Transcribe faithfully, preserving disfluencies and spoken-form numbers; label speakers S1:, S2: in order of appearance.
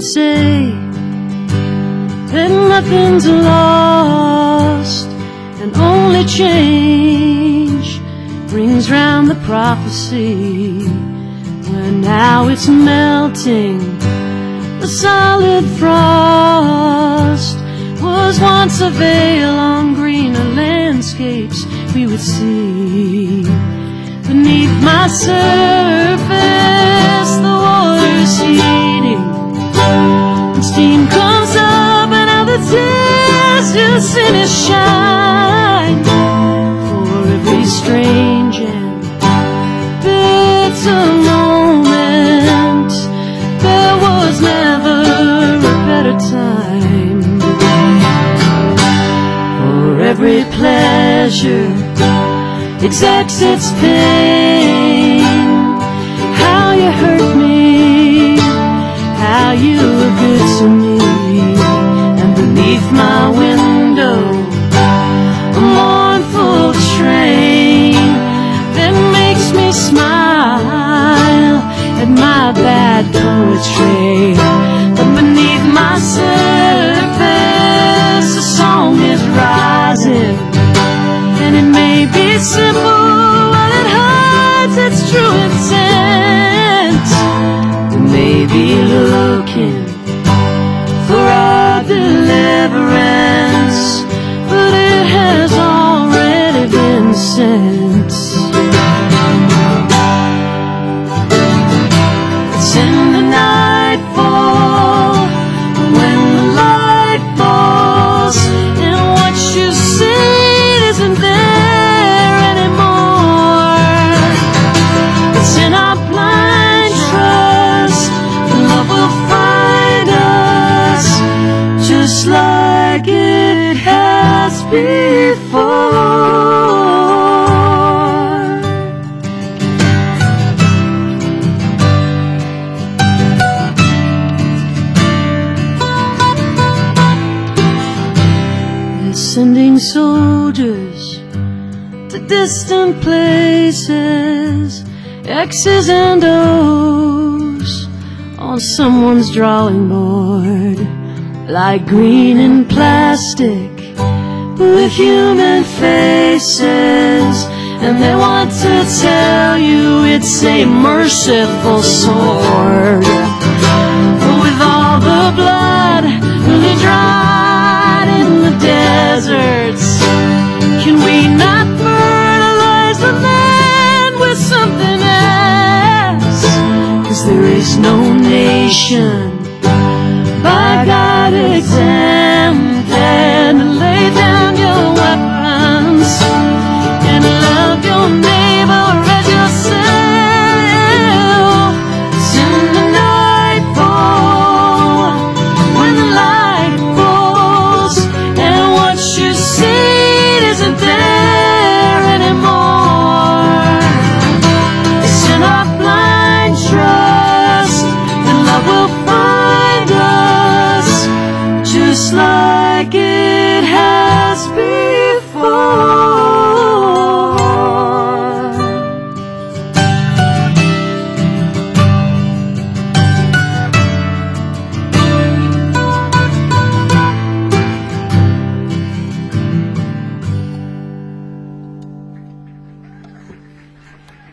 S1: say that nothing's lost, and only change brings round the prophecy, where now it's melting. The solid frost was once a veil on greener landscapes we would see. Beneath my surface, the water's heating, and steam comes up, and now the tears just in its shine. For every strange and bitter moment, there was never a better time. For every pleasure exacts its pain. How you hurt me, how you were good to me. And beneath my window, a mournful train that makes me smile at my bad poetry. But beneath my surface, a song is rising, and it may be simple, but it hides its true intent. We may be looking for our deliverance, but it has already been sent. It's in the nightfall, when the light falls, and what you see isn't there anymore. It's in our blind trust that love will find us, just like it has before. They're sending soldiers to distant places, X's and O's on someone's drawing board, like green and plastic with human faces. And they want to tell you it's a merciful sword, but with all the blood really dried in the deserts, can we not fertilize the land with something else? 'Cause there is no nation by God exempted. Lay down your weapons and love your neighbor as yourself. It's in the nightfall, when the light falls, and what you see isn't there anymore. It's in our blind trust that love will find us, just like it